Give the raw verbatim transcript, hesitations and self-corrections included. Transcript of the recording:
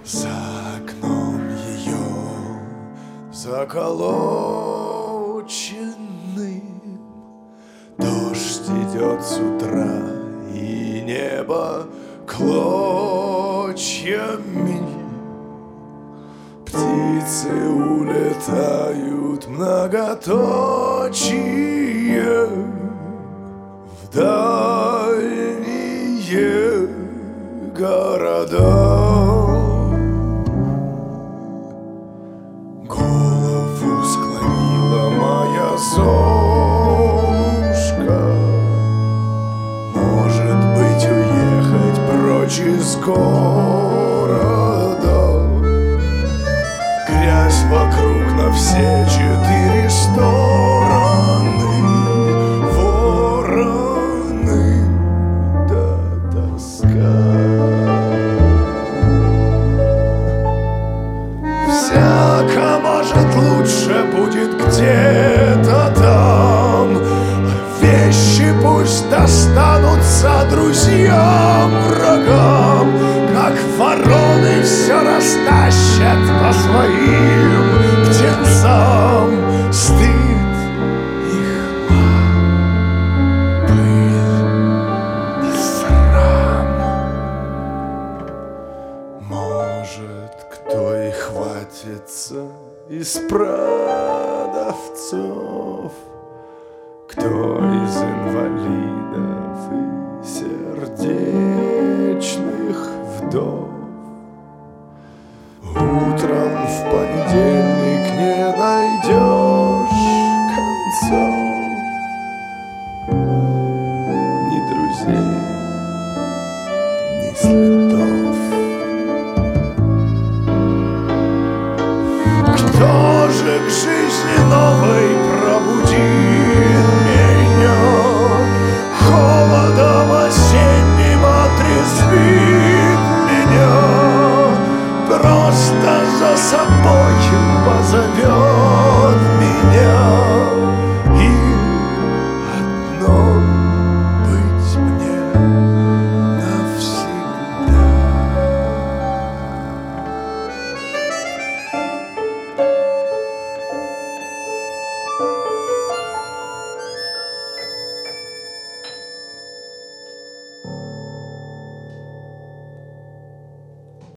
За окном ее заколоченным дождь идет с утра, и небо клочьями. Птицы улетают многоточие в дальние города. Голову склонила моя Золушка, может быть, уехать прочь из города. Грязь вокруг на все четыре стороны, вороны да тоска. Всяко, может, лучше будет где-то там. Вещи пусть достанутся друзьям, врагам, как вороны все растащат по своим птенцам. Стыд и хлам, пыль и срам. Может, кто и хватится из продавцов, кто из инвалидов и сердечных вдов.